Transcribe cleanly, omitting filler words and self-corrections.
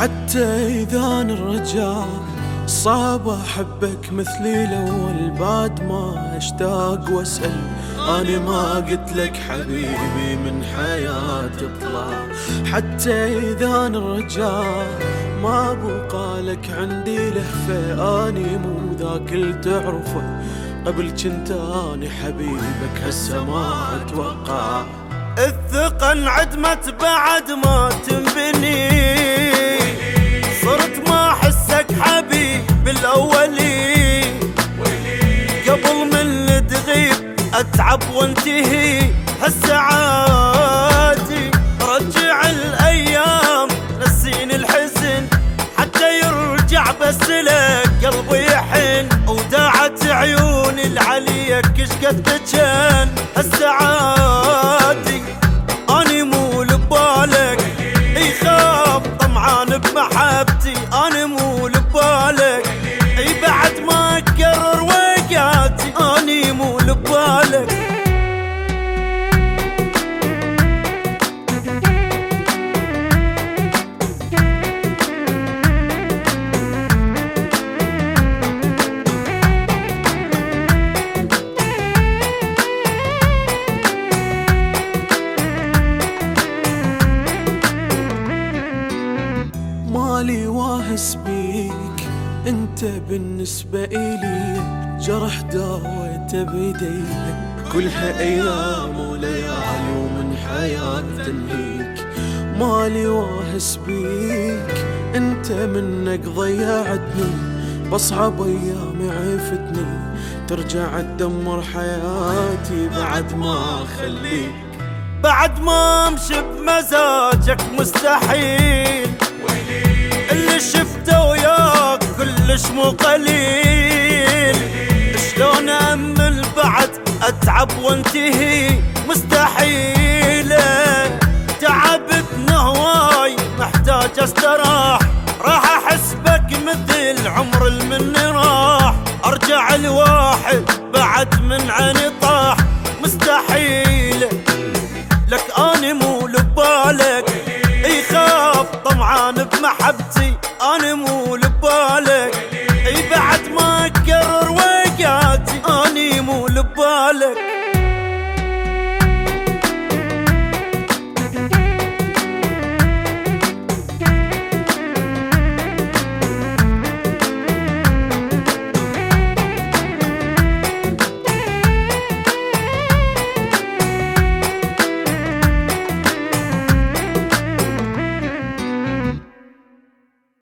حتى إذا الرجاء صعب أحبك مثلي الأول بعد ما أشتاق وأسأل. أنا ما قلت لك حبيبي من حياتي اطلع، حتى إذا الرجاء ما بقى لك عندي لهفة. أني مو ذاك اللي تعرفه قبل كنت أنا حبيبك، هسه ما أتوقع. الثقة انعدمت بعد ما تنبني، صرت ما أحسك حبيب بالأولي، قبل من تغيب أتعب وانتهي. هسه عادي رجع الأيام نسيني الحزن، حتى يرجع بس لك قلبي يحن. وداعت عيوني العليك شقد كان. هسه عادي أني مو لبالك، يخاف طمعان بمحبتي. أني مو لبالك، بعد ما أكرر وقعتي. أني مو لبالك. مالي واهس بيك انت بالنسبة إلي، جرح داويته بيديك كلها أيام وليالي ومن حياتي تنهيك. مالي واهس بيك انت منك ضيعتني، بصعب أيامي عفتني، ترجع تدمر حياتي بعد ما أخليك. بعد ما امشي بمزاجك مستحيل، اللي شفته وياك كلش مو قليل. شلون أأمل بعد أتعب وانتهي؟ مستحيلة. تعبتنا هواي محتاج استراح، راح أحسبك مثل عمر المن راح. أرجع الواحد بعد من عيني